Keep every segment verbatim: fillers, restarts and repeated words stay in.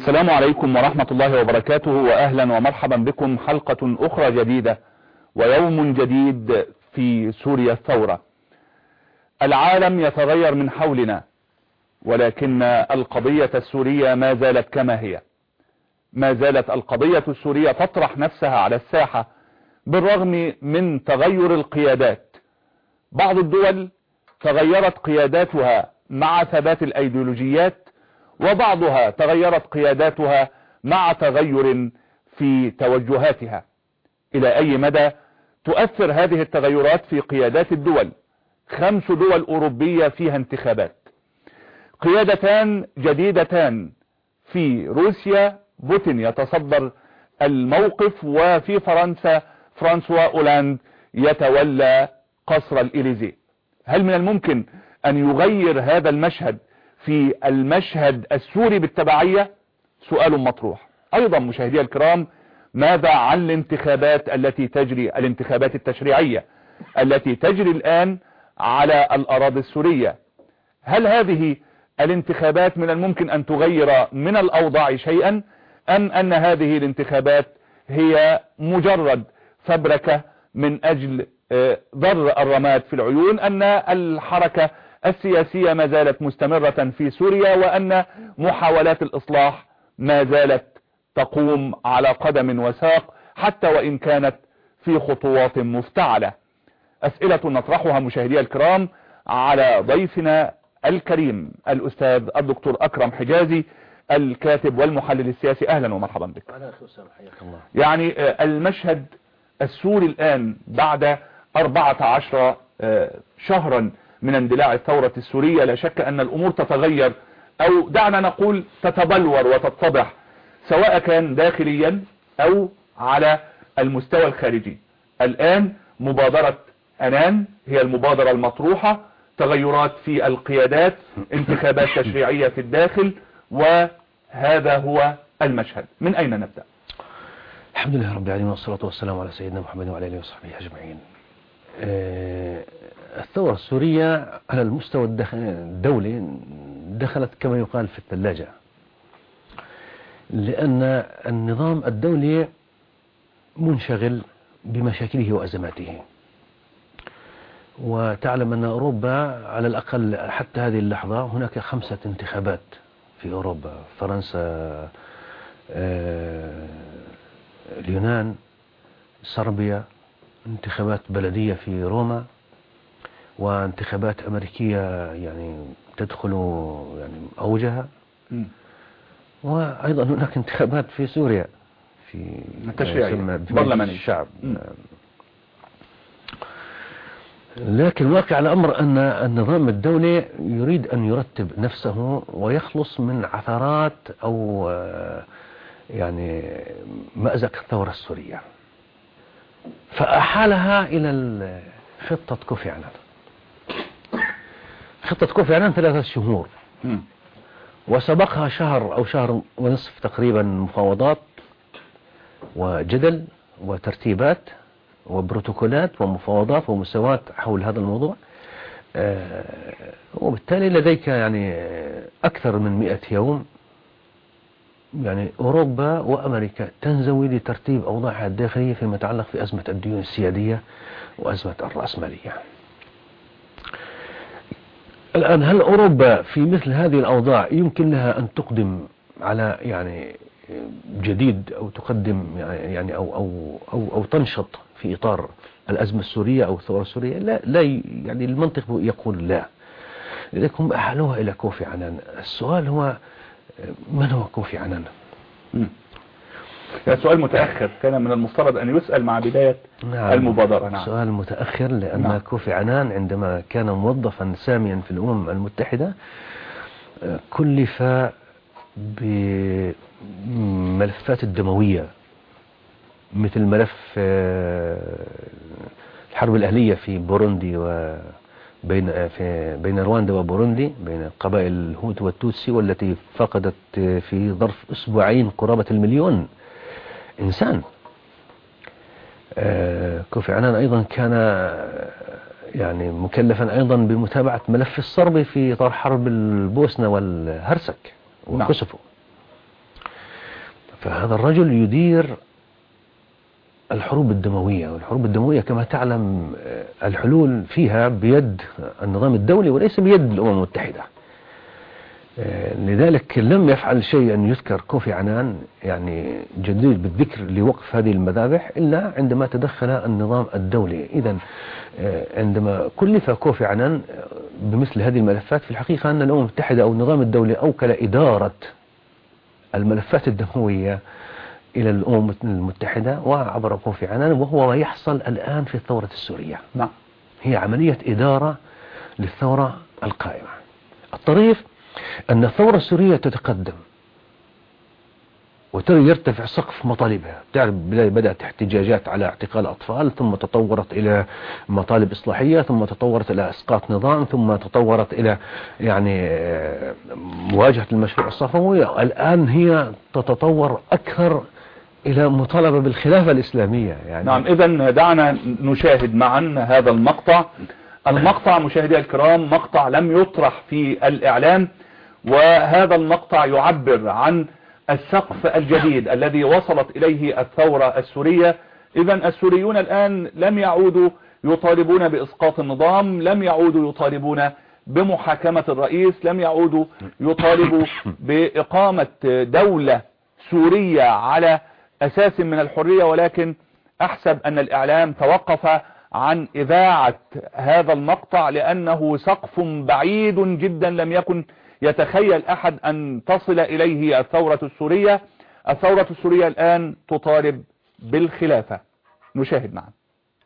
السلام عليكم ورحمة الله وبركاته، وأهلا ومرحبا بكم حلقة أخرى جديدة ويوم جديد في سوريا الثورة. العالم يتغير من حولنا، ولكن القضية السورية ما زالت كما هي. ما زالت القضية السورية تطرح نفسها على الساحة بالرغم من تغير القيادات. بعض الدول تغيرت قياداتها مع ثبات الأيديولوجيات، وبعضها تغيرت قياداتها مع تغير في توجهاتها. إلى أي مدى تؤثر هذه التغيرات في قيادات الدول؟ خمس دول أوروبية فيها انتخابات، قيادتان جديدتان. في روسيا بوتين يتصدر الموقف، وفي فرنسا فرانسوا أولاند يتولى قصر الإليزيه. هل من الممكن أن يغير هذا المشهد في المشهد السوري بالتبعية؟ سؤال مطروح. أيضا مشاهدي الكرام، ماذا عن الانتخابات التي تجري، الانتخابات التشريعية التي تجري الآن على الأراضي السورية؟ هل هذه الانتخابات من الممكن أن تغير من الأوضاع شيئا، أم أن هذه الانتخابات هي مجرد فبركة من أجل ضر الرماد في العيون، أن الحركة السياسية ما زالت مستمرة في سوريا، وأن محاولات الإصلاح ما زالت تقوم على قدم وساق حتى وإن كانت في خطوات مفتعلة؟ أسئلة نطرحها مشاهدي الكرام على ضيفنا الكريم الأستاذ الدكتور أكرم حجازي، الكاتب والمحلل السياسي. أهلا ومرحبا بك. يعني المشهد السوري الآن بعد أربعة عشر شهرا من اندلاع الثورة السورية، لا شك أن الأمور تتغير، أو دعنا نقول تتبلور وتتضح، سواء كان داخليا أو على المستوى الخارجي. الآن مبادرة أنان هي المبادرة المطروحة، تغيرات في القيادات، انتخابات تشريعية في الداخل، وهذا هو المشهد. من أين نبدأ؟ الحمد لله رب العالمين، والصلاة والسلام على سيدنا محمد وعلى آله وصحبه أجمعين. الثورة السورية على المستوى الدولي دخلت كما يقال في الثلاجة، لأن النظام الدولي منشغل بمشاكله وأزماته. وتعلم أن أوروبا على الأقل حتى هذه اللحظة هناك خمسة انتخابات في أوروبا: فرنسا، اليونان، صربيا، انتخابات بلدية في روما، وانتخابات أمريكية يعني تدخل يعني أوجها، وأيضا هناك انتخابات في سوريا في التشريعية برلمانية الشعب. لكن واقع الأمر أن النظام الدولي يريد أن يرتب نفسه ويخلص من عثرات أو يعني مأزق الثورة السورية، فأحالها إلى خطة كوفي عنان. خطة كوفي عنان ثلاثة شهور، وسبقها شهر أو شهر ونصف تقريبا مفاوضات وجدل وترتيبات وبروتوكولات ومفاوضات ومساواة حول هذا الموضوع. وبالتالي لديك يعني أكثر من مئة يوم، يعني أوروبا وأمريكا تنزوي لترتيب أوضاعها الداخلية فيما يتعلق في أزمة الديون السيادية وأزمة الرأسمالية. الآن هل أوروبا في مثل هذه الأوضاع يمكن لها أن تقدم على يعني جديد، أو تقدم يعني أو أو أو, أو تنشط في إطار الأزمة السورية أو الثورة السورية؟ لا, لا يعني المنطق يقول لا. لذلك هم أحالوها إلى كوفي عنان. السؤال هو من هو كوفي عنان؟ هذا سؤال متأخر، كان من المفترض أن يسأل مع بداية نعم المبادرة. نعم. سؤال متأخر لأن نعم. كوفي عنان عندما كان موظفا ساميا في الأمم المتحدة كلف بملفات الدموية، مثل ملف الحرب الأهلية في بوروندي وبين في بين رواندا وبوروندي، بين قبائل الهوت والتوتسي، والتي فقدت في ظرف أسبوعين قرابة المليون إنسان. كوفي عنان أيضا كان يعني مكلفا أيضا بمتابعة ملف الصربي في إطار حرب البوسنة والهرسك وكوسوفو. فهذا الرجل يدير الحروب الدموية، والحروب الدموية كما تعلم الحلول فيها بيد النظام الدولي وليس بيد الأمم المتحدة. لذلك لم يفعل شيء أن يذكر كوفي عنان يعني جديد بالذكر لوقف هذه المذابح إلا عندما تدخل النظام الدولي. إذن عندما كلف كوفي عنان بمثل هذه الملفات، في الحقيقة أن الأمم المتحدة أو النظام الدولي أوكل إدارة الملفات الدموية إلى الأمم المتحدة وعبر كوفي عنان، وهو ما يحصل الآن في الثورة السورية. نعم. هي عملية إدارة للثورة القائمة. الطريف أن الثورة السورية تتقدم ويرتفع سقف مطالبها. تعرف بدأت احتجاجات على اعتقال أطفال، ثم تطورت إلى مطالب إصلاحية، ثم تطورت إلى إسقاط نظام، ثم تطورت إلى يعني مواجهة المشروع الصفوي. الآن هي تتطور أكثر إلى مطالبة بالخلافة الإسلامية يعني. نعم. إذن دعنا نشاهد معا هذا المقطع. المقطع مشاهدي الكرام مقطع لم يطرح في الإعلام، وهذا المقطع يعبر عن السقف الجديد الذي وصلت إليه الثورة السورية. إذن السوريون الآن لم يعودوا يطالبون بإسقاط النظام، لم يعودوا يطالبون بمحاكمة الرئيس، لم يعودوا يطالبوا بإقامة دولة سورية على أساس من الحرية، ولكن أحسب أن الإعلام توقف عن إذاعة هذا المقطع لأنه سقف بعيد جدا لم يكن يتخيل أحد أن تصل إليه الثورة السورية. الثورة السورية الآن تطالب بالخلافة. نشاهد معا.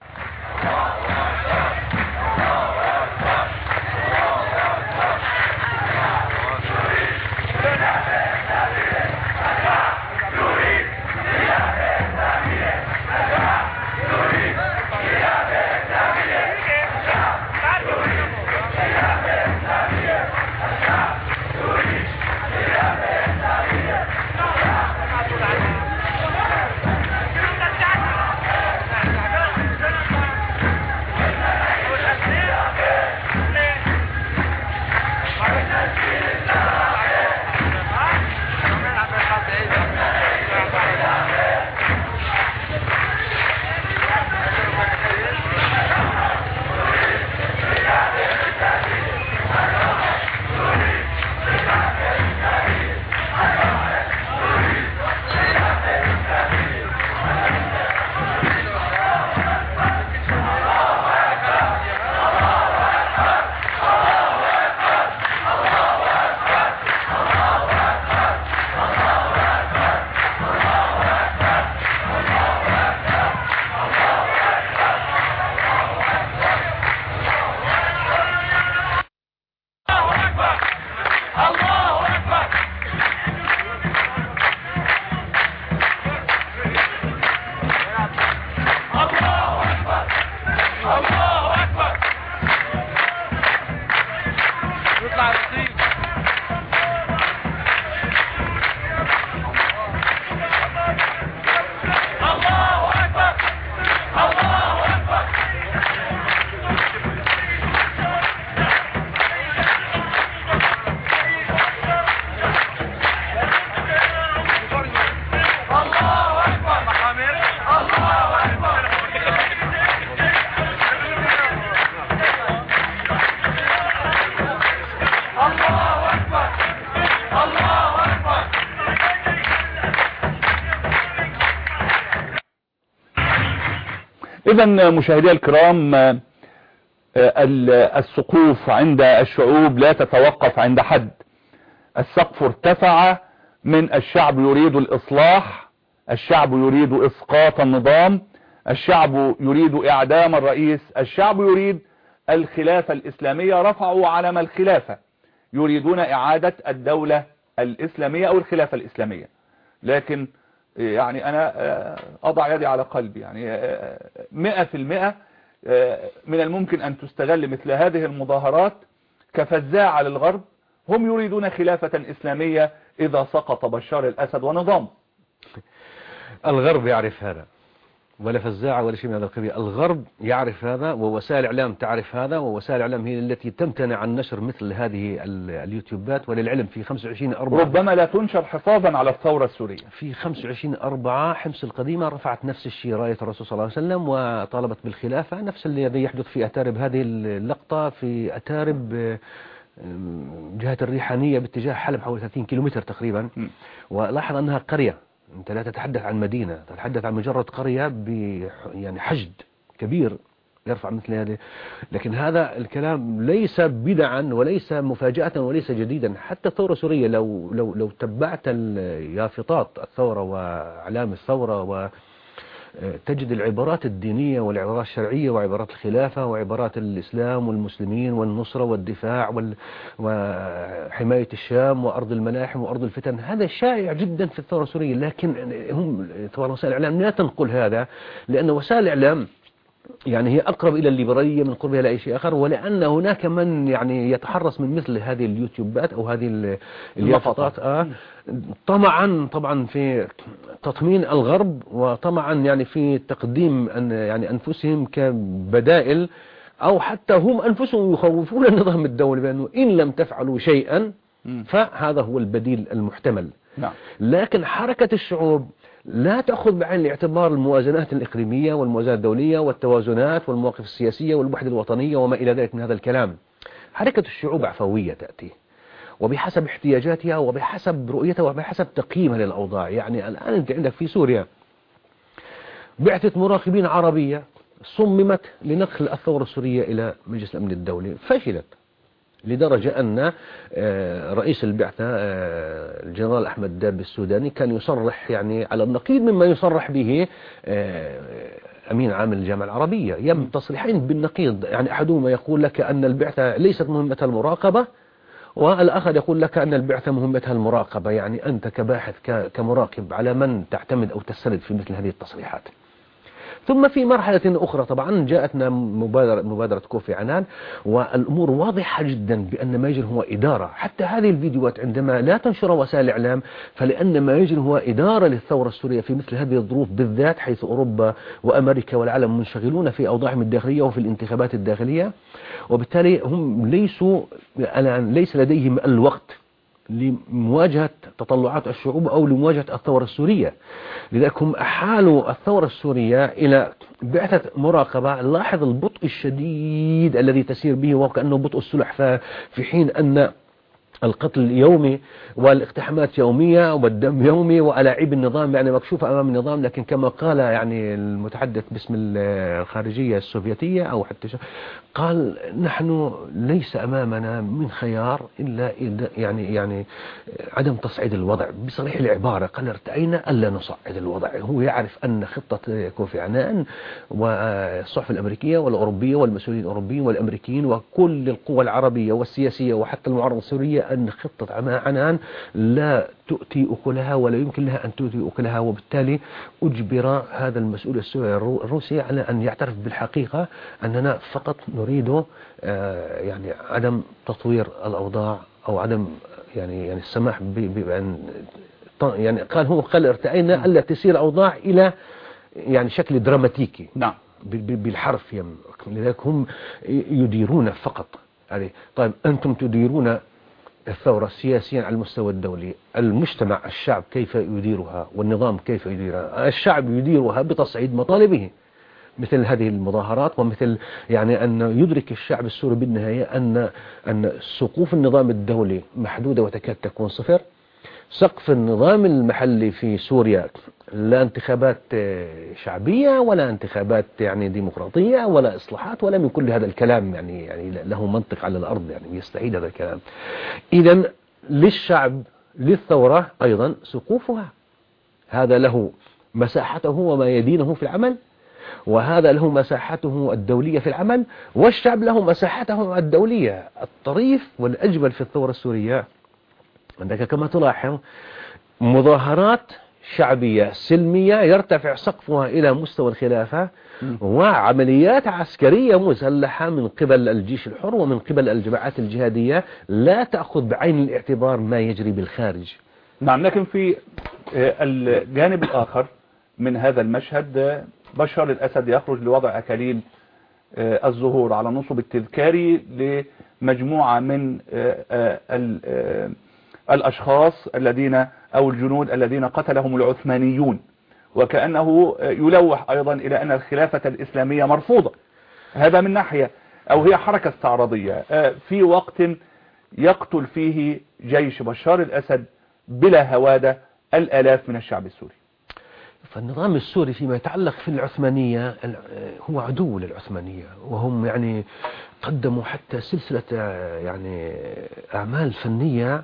إذن مشاهدي الكرام، السقوف عند الشعوب لا تتوقف عند حد. السقف ارتفع من الشعب يريد الإصلاح، الشعب يريد إسقاط النظام، الشعب يريد إعدام الرئيس، الشعب يريد الخلافة الإسلامية. رفعوا علم الخلافة، يريدون إعادة الدولة الإسلامية أو الخلافة الإسلامية. لكن يعني أنا أضع يدي على قلبي، يعني مئة في المئة من الممكن أن تستغل مثل هذه المظاهرات كفزاعة للغرب. هم يريدون خلافة إسلامية إذا سقط بشار الأسد ونظامه. الغرب يعرف هذا، ولا فزاعة ولا شيء من هذا القبيل. الغرب يعرف هذا، ووسائل الإعلام تعرف هذا، ووسائل الإعلام هي التي تمتنع عن نشر مثل هذه اليوتيوبات. وللعلم في خمسة وعشرين أربعة ربما لا تنشر حفاظا على الثورة السورية. في خمسة وعشرين أربعة حمص القديمة رفعت نفس الشيء راية الرسول صلى الله عليه وسلم وطالبت بالخلافة، نفس الذي يحدث في أتارب. هذه اللقطة في أتارب جهة الريحانية باتجاه حلب حوالي ثلاثين كيلومتر تقريبا. ولاحظ أنها قرية، أنت لا تتحدث عن مدينة، تتحدث عن مجرد قرية ب يعني حشد كبير يرفع مثل هذه. لكن هذا الكلام ليس بدعا وليس مفاجأة وليس جديدا. حتى الثورة السورية لو لو لو تبعت يافطات الثورة وأعلام الثورة و تجد العبارات الدينية والعبارات الشرعية وعبارات الخلافة وعبارات الإسلام والمسلمين والنصرة والدفاع وال... وحماية الشام وأرض الملاحم وأرض الفتن. هذا شائع جدا في الثورة السورية، لكن هم طبعا وسائل الإعلام لا تنقل هذا، لأن وسائل الإعلام يعني هي أقرب إلى الليبرالية من قربها لأي شيء آخر، ولأن هناك من يعني يتحرص من مثل هذه اليوتيوبات أو هذه اليافطات آه طمعا طبعا في تطمين الغرب، وطمعا يعني في تقديم أن يعني أنفسهم كبدائل، أو حتى هم أنفسهم يخوفون النظام الدولي بأنه إن لم تفعلوا شيئا فهذا هو البديل المحتمل. نعم. لكن حركة الشعوب لا تأخذ بعين الاعتبار الموازنات الإقليمية والموازنات الدولية والتوازنات والمواقف السياسية والوحدة الوطنية وما إلى ذلك من هذا الكلام. حركة الشعوب عفوية تأتي وبحسب احتياجاتها وبحسب رؤيتها وبحسب تقييمها للأوضاع. يعني الآن أنت عندك في سوريا بعثة مراقبين عربية صممت لنقل الثورة السورية إلى مجلس الأمن الدولي، فشلت لدرجة أن رئيس البعثة الجنرال أحمد داب السوداني كان يصرح يعني على النقيض مما يصرح به أمين عام الجامعة العربية، يم تصريحين بالنقيض. يعني أحدهما يقول لك أن البعثة ليست مهمتها المراقبة، والآخر يقول لك أن البعثة مهمتها المراقبة. يعني أنت كباحث كمراقب على من تعتمد أو تستند في مثل هذه التصريحات؟ ثم في مرحلة أخرى طبعا جاءتنا مبادرة, مبادرة كوفي عنان، والأمور واضحة جدا بأن ما يجري هو إدارة. حتى هذه الفيديوهات عندما لا تنشر وسائل الإعلام فلأن ما يجري هو إدارة للثورة السورية في مثل هذه الظروف بالذات، حيث أوروبا وأمريكا والعالم منشغلون في أوضاعهم الداخلية وفي الانتخابات الداخلية، وبالتالي هم ليسوا الآن ليس لديهم الوقت لمواجهة تطلعات الشعوب أو لمواجهة الثورة السورية. لذلك هم أحالوا الثورة السورية إلى بعثة مراقبة. لاحظ البطء الشديد الذي تسير به وكأنه بطء السلح، في حين أن القتل يومي والاقتحامات يومية والدم يومي وألاعيب النظام يعني مكشوفة أمام النظام. لكن كما قال يعني المتحدث باسم الخارجية السوفيتية أو حتى قال نحن ليس أمامنا من خيار إلا يعني يعني عدم تصعيد الوضع بصريح العبارة. قال ارتأينا ألا نصعد الوضع. هو يعرف أن خطة كوفي عنان والصحف الأمريكية والأوروبية والمسؤولين الأوروبيين والأمريكيين وكل القوى العربية والسياسية وحتى المعارضة السورية أن خطة عنان لا تؤتي أكلها ولا يمكن لها أن تؤتي أكلها، وبالتالي أجبر هذا المسؤول الروسي على أن يعترف بالحقيقة أننا فقط نريد يعني عدم تطوير الأوضاع أو عدم يعني يعني السماح بأن يعني قال هو قال ارتأينا ألا تسير الأوضاع إلى يعني شكل دراماتيكي. نعم. بالحرف يم. لذلك هم يديرون فقط. يعني طيب أنتم تديرون الثورة سياسيا على المستوى الدولي، المجتمع الشعب كيف يديرها والنظام كيف يديرها؟ الشعب يديرها بتصعيد مطالبه مثل هذه المظاهرات، ومثل يعني أن يدرك الشعب السوري بالنهاية أن أن سقوف النظام الدولي محدودة وتكاد تكون صفر. سقف النظام المحلي في سوريا لا انتخابات شعبية ولا انتخابات يعني ديمقراطية ولا إصلاحات ولا من كل هذا الكلام يعني يعني له منطق على الأرض، يعني يستحيل هذا الكلام. إذن للشعب للثورة أيضا سقوفها، هذا له مساحته وما يدينه في العمل، وهذا له مساحته الدولية في العمل، والشعب له مساحته الدولية. الطريف والأجمل في الثورة السورية عندك كما تلاحظ مظاهرات شعبية سلمية يرتفع سقفها إلى مستوى الخلافة، وعمليات عسكرية مسلحة من قبل الجيش الحر ومن قبل الجماعات الجهادية لا تأخذ بعين الاعتبار ما يجري بالخارج. نعم. لكن في الجانب الآخر من هذا المشهد بشار الأسد يخرج لوضع أكاليل الظهور على نصب التذكاري لمجموعة من الأشخاص الذين أو الجنود الذين قتلهم العثمانيون، وكأنه يلوح أيضا إلى أن الخلافة الإسلامية مرفوضة. هذا من ناحية، أو هي حركة استعراضية في وقت يقتل فيه جيش بشار الأسد بلا هوادة الآلاف من الشعب السوري. فالنظام السوري فيما يتعلق في العثمانية هو عدو للعثمانية، وهم يعني قدموا حتى سلسلة يعني أعمال فنية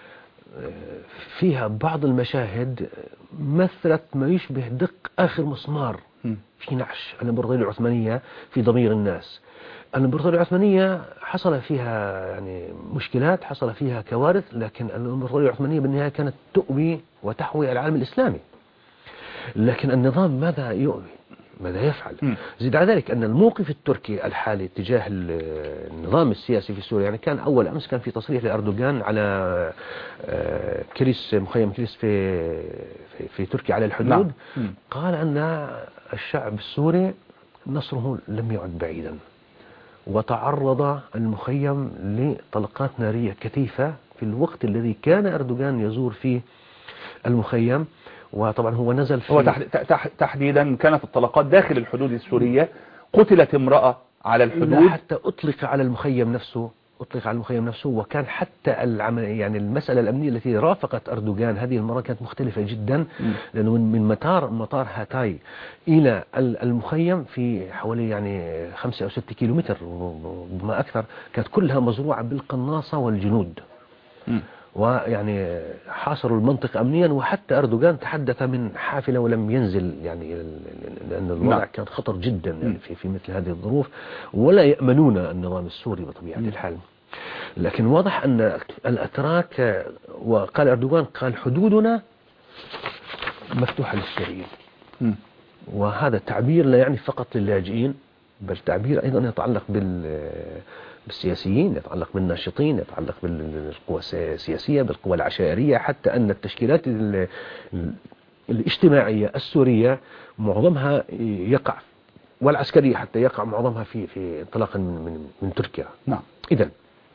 فيها بعض المشاهد مثلت ما يشبه دق آخر مسمار في نعش الإمبراطورية العثمانية في ضمير الناس. الإمبراطورية العثمانية حصل فيها يعني مشكلات، حصل فيها كوارث، لكن الإمبراطورية العثمانية بالنهاية كانت تؤوي وتحوي العالم الإسلامي. لكن النظام ماذا يؤوي؟ ماذا يفعل؟ م. زيد على ذلك أن الموقف التركي الحالي تجاه النظام السياسي في سوريا، يعني كان أول أمس كان في تصريح لأردوغان على كريس، مخيم كريس في في, في تركيا على الحدود، قال أن الشعب السوري نصره لم يعد بعيدا، وتعرض المخيم لطلقات نارية كثيفة في الوقت الذي كان أردوغان يزور فيه المخيم. وطبعا هو نزل في هو تحديدا كانت الطلقات داخل الحدود السورية، قتلت امرأة على الحدود، حتى أطلق على المخيم نفسه، أطلق على المخيم نفسه. وكان حتى العمل يعني المسألة الأمنية التي رافقت أردوغان هذه المرة كانت مختلفة جدا، لأنه من مطار مطار هاتاي إلى المخيم في حوالي يعني خمسة أو ستة كيلومتر وما أكثر، كانت كلها مزروعة بالقناصة والجنود. م. ويعني حاصروا المنطقة أمنيا، وحتى أردوغان تحدث من حافلة ولم ينزل، يعني لأن الوضع نعم. كان خطر جدا يعني في في مثل هذه الظروف، ولا يأمنون النظام السوري بطبيعة م. الحال. لكن واضح أن الأتراك، وقال أردوغان قال حدودنا مفتوحة للسوريين، وهذا تعبير لا يعني فقط للاجئين، بل تعبير أيضا يتعلق بال بالسياسيين، يتعلق بالناشطين، يتعلق بالقوى السياسية، بالقوى العشائرية، حتى أن التشكيلات الاجتماعية السورية معظمها يقع، والعسكرية حتى يقع معظمها في في انطلاقا من من من تركيا. نعم. إذن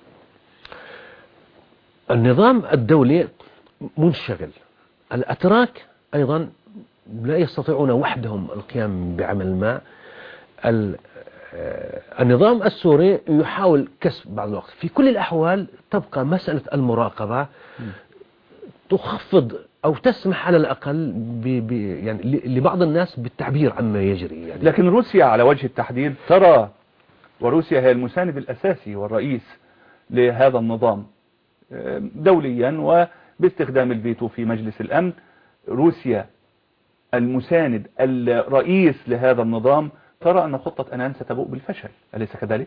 النظام الدولي منشغل، الأتراك أيضا لا يستطيعون وحدهم القيام بعمل ما. النظام السوري يحاول كسب بعض الوقت. في كل الأحوال تبقى مسألة المراقبة تخفض أو تسمح على الأقل ب ب يعني لبعض الناس بالتعبير عما يجري يعني. لكن روسيا على وجه التحديد ترى، وروسيا هي المساند الأساسي والرئيس لهذا النظام دوليا وباستخدام الفيتو في مجلس الأمن، روسيا المساند الرئيس لهذا النظام ترى أن خطة أنان ستبوء بالفشل، أليس كذلك؟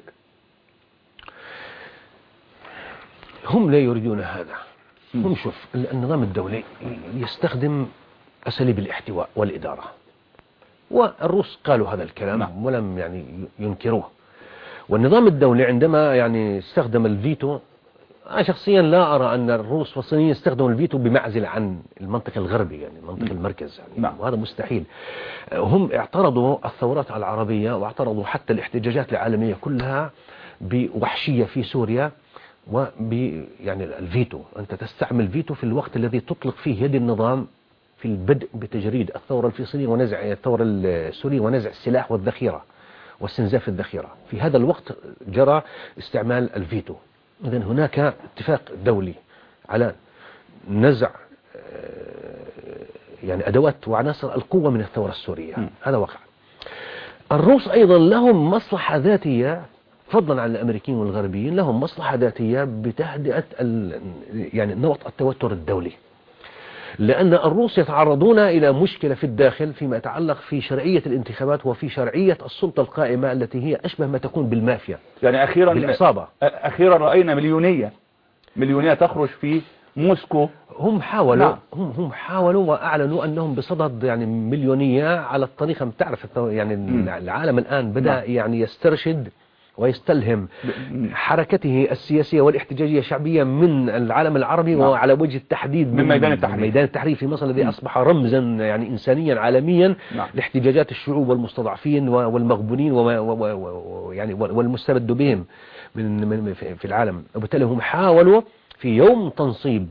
هم لا يريدون هذا. هم شوف النظام الدولي يستخدم أساليب الاحتواء والإدارة، والروس قالوا هذا الكلام نعم. ولم يعني ينكروه. والنظام الدولي عندما يعني استخدم الفيتو، أنا شخصيا لا أرى أن الروس والصينيين يستخدموا الفيتو بمعزل عن المنطقة الغربي يعني منطقة المركز يعني نعم. وهذا مستحيل. هم اعترضوا الثورات العربية، واعترضوا حتى الاحتجاجات العالمية كلها بوحشية في سوريا، وب يعني الفيتو، أنت تستعمل فيتو في الوقت الذي تطلق فيه يد النظام في البدء بتجريد الثورة الفلسطينية ونزع الثورة السورية ونزع السلاح والذخيرة واستنزاف الذخيرة. في هذا الوقت جرى استعمال الفيتو. إذن هناك اتفاق دولي على نزع يعني أدوات وعناصر القوة من الثورة السورية. م. هذا وقع. الروس أيضا لهم مصلحة ذاتية فضلا عن الأمريكيين والغربيين، لهم مصلحة ذاتية بتهدئة يعني نمط التوتر الدولي، لأن الروس يتعرضون إلى مشكلة في الداخل فيما يتعلق في شرعية الانتخابات وفي شرعية السلطة القائمة التي هي أشبه ما تكون بالمافيا، يعني أخيرا بالعصابة. أخيرا رأينا مليونية مليونية تخرج في موسكو. هم حاولوا نعم. هم هم حاولوا وأعلنوا أنهم بصدد يعني مليونية على الطريقة. تعرف يعني م. العالم الآن بدأ نعم. يعني يسترشد ويستلهم حركته السياسية والاحتجاجية الشعبية من العالم العربي، نعم. وعلى وجه التحديد من, من ميدان التحرير ميدان التحرير في مصر الذي أصبح رمزا يعني إنسانيا عالميا، نعم. لاحتجاجات الشعوب والمستضعفين والمغبونين ويعني والمستبد بهم من من في العالم. وبالتالي هم حاولوا في يوم تنصيب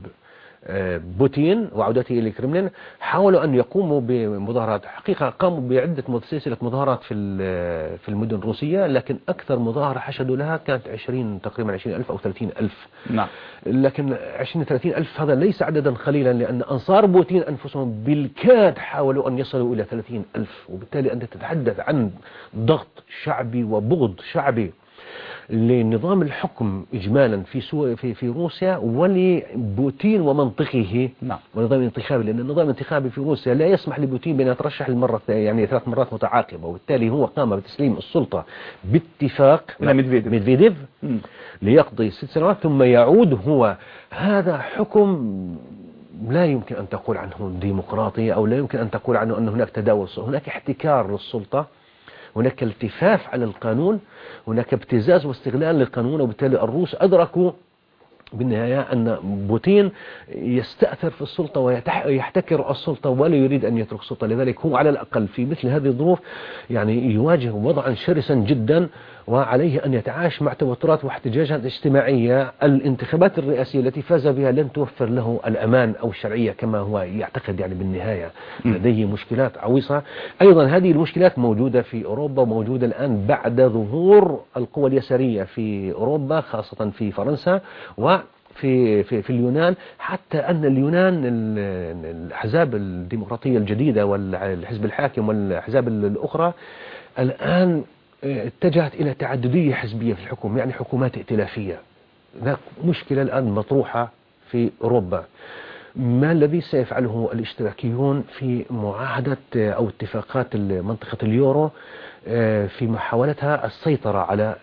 بوتين وعودته إلى الكرملين حاولوا أن يقوموا بمظاهرات. حقيقة قاموا بعدة سلسلة مظاهرات في في المدن الروسية، لكن أكثر مظاهرة حشدوا لها كانت عشرين تقريبا عشرين ألف أو ثلاثين ألف. نعم. لكن عشرين ثلاثين ألف هذا ليس عددا قليلا، لأن أنصار بوتين أنفسهم بالكاد حاولوا أن يصلوا إلى ثلاثين ألف. وبالتالي أنت تتحدث عن ضغط شعبي وبغض شعبي لنظام الحكم إجمالا في سوريا في في روسيا ولبوتين ومنطقه، نعم. ونظام الانتخابي، لأن النظام الانتخابي في روسيا لا يسمح لبوتين بأن يترشح المرة يعني ثلاث مرات متعاقبة. وبالتالي هو قام بتسليم السلطة باتفاق إلى ميدفيديف, ميدفيديف ليقضي ست سنوات ثم يعود هو. هذا حكم لا يمكن أن تقول عنه ديمقراطية، أو لا يمكن أن تقول عنه أن هناك تداول، هناك احتكار للسلطة، هناك التفاف على القانون، هناك ابتزاز واستغلال للقانون. وبالتالي الروس أدركوا بالنهاية أن بوتين يستأثر في السلطة ويحتكر السلطة ولا يريد أن يترك السلطة. لذلك هو على الأقل في مثل هذه الظروف يعني يواجه وضعا شرسا جدا، وعليه أن يتعايش مع توترات واحتجاجات اجتماعية. الانتخابات الرئاسية التي فاز بها لن توفر له الأمان أو الشرعية كما هو يعتقد. يعني بالنهاية لديه مشكلات عويصة. أيضا هذه المشكلات موجودة في أوروبا، وموجودة الآن بعد ظهور القوى اليسارية في أوروبا خاصة في فرنسا وفي في في اليونان. حتى أن اليونان الأحزاب الديمقراطية الجديدة والحزب الحاكم والأحزاب الأخرى الآن اتجهت إلى تعددية حزبية في الحكم، يعني حكومات ائتلافية. هناك مشكلة الآن مطروحة في أوروبا. ما الذي سيفعله الاشتراكيون في معاهدة أو اتفاقات منطقة اليورو في محاولتها السيطرة على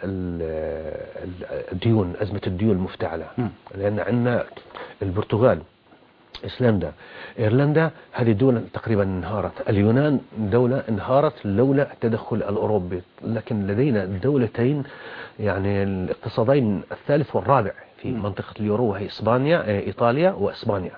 الديون، أزمة الديون المفتعلة؟ لأن عندنا البرتغال، إسلندا، إيرلندا، هذه دول تقريبا انهارت. اليونان دولة انهارت لولا التدخل الأوروبي. لكن لدينا دولتين يعني الاقتصادين الثالث والرابع في منطقة اليورو، وهي إسبانيا، إيطاليا وإسبانيا.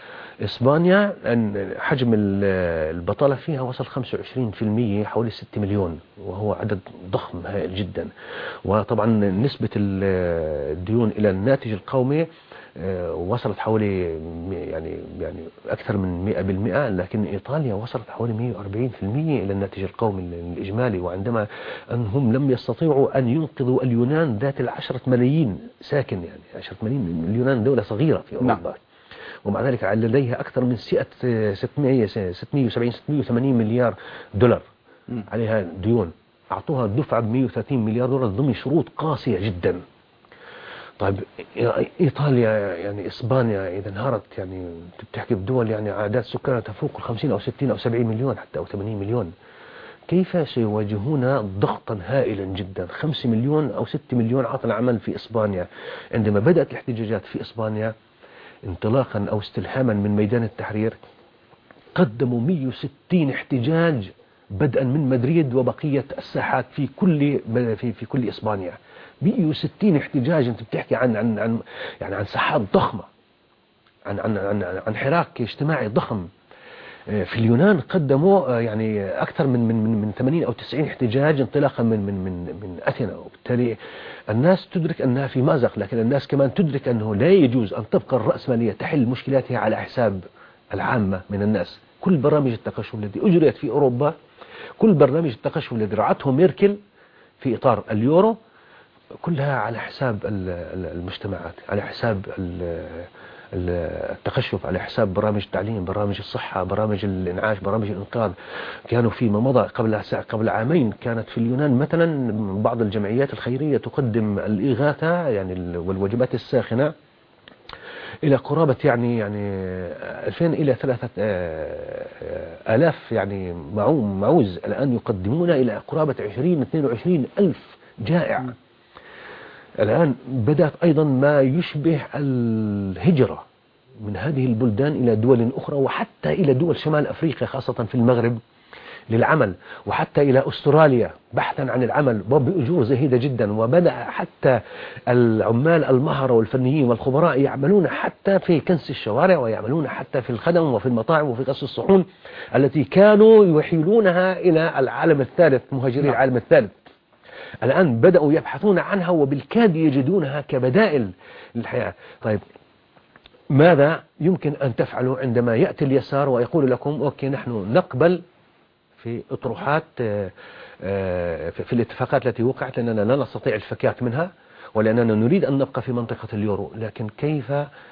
إسبانيا حجم البطالة فيها وصل خمسة وعشرين بالمئة، حوالي ستة مليون، وهو عدد ضخم هائل جدا. وطبعا نسبة الديون إلى الناتج القومي وصلت حوالي يعني يعني أكثر من مئة بالمئة. لكن إيطاليا وصلت حوالي مئة وأربعين بالمئة إلى الناتج القومي الإجمالي. وعندما أنهم لم يستطيعوا أن ينقذوا اليونان ذات العشرة ملايين ساكن، يعني عشرة ملايين. اليونان دولة صغيرة في أوروبا، نعم. ومع ذلك لديها أكثر من ستمئة وسبعين ستمئة وثمانين مليار دولار م. عليها ديون. أعطوها دفعة ب مئة وثلاثين مليار دولار ضمن شروط قاسية جدا. طيب إيطاليا يعني إسبانيا إذا انهارت، يعني بتحكي بدول يعني أعداد سكانها تفوق الخمسين أو ستين أو سبعين مليون حتى أو ثمانين مليون. كيف سيواجهون ضغطا هائلا جدا؟ خمسة مليون أو ستة مليون عطل عمل في إسبانيا. عندما بدأت الاحتجاجات في إسبانيا انطلاقا أو استلهاما من ميدان التحرير، قدموا مئة وستين احتجاج بدءا من مدريد وبقية الساحات في كل في في كل إسبانيا. مئة وستين احتجاج. انت بتحكي عن عن عن يعني عن ساحات ضخمة، عن عن عن عن حراك اجتماعي ضخم. في اليونان قدموا يعني أكثر من من من ثمانين أو تسعين احتجاج انطلاقا من من من من أثينا. وبالتالي الناس تدرك أنها في مأزق، لكن الناس كمان تدرك أنه لا يجوز أن تبقى الرأسمالية تحل مشكلاتها على حساب العامة من الناس. كل برامج التقشف التي أجريت في أوروبا، كل برنامج التقشف الذي رعته ميركل في إطار اليورو، كلها على حساب المجتمعات، على حساب التقشف، على حساب برامج التعليم، برامج الصحة، برامج الإنعاش، برامج الإنقاذ. كانوا فيما مضى قبل قبل عامين كانت في اليونان مثلا بعض الجمعيات الخيرية تقدم الإغاثة يعني والوجبات الساخنة إلى قرابة يعني يعني ألفين إلى ثلاثة آلاف يعني معوز الآن يقدمون إلى قرابة عشرين اثنين وعشرين ألف جائع. الآن بدأت أيضا ما يشبه الهجرة من هذه البلدان إلى دول أخرى، وحتى إلى دول شمال أفريقيا خاصة في المغرب، للعمل، وحتى إلى أستراليا بحثا عن العمل وبأجور زهيدة جدا. وبدأ حتى العمال المهرة والفنيين والخبراء يعملون حتى في كنس الشوارع، ويعملون حتى في الخدم وفي المطاعم وفي غسل الصحون التي كانوا يحيلونها إلى العالم الثالث، مهاجري العالم الثالث. الآن بدأوا يبحثون عنها وبالكاد يجدونها كبدائل للحياة. طيب ماذا يمكن أن تفعلوا عندما يأتي اليسار ويقول لكم أوكي نحن نقبل في أطروحات في الاتفاقات التي وقعت لأننا لا نستطيع الفكاك منها ولأننا نريد أن نبقى في منطقة اليورو، لكن كيف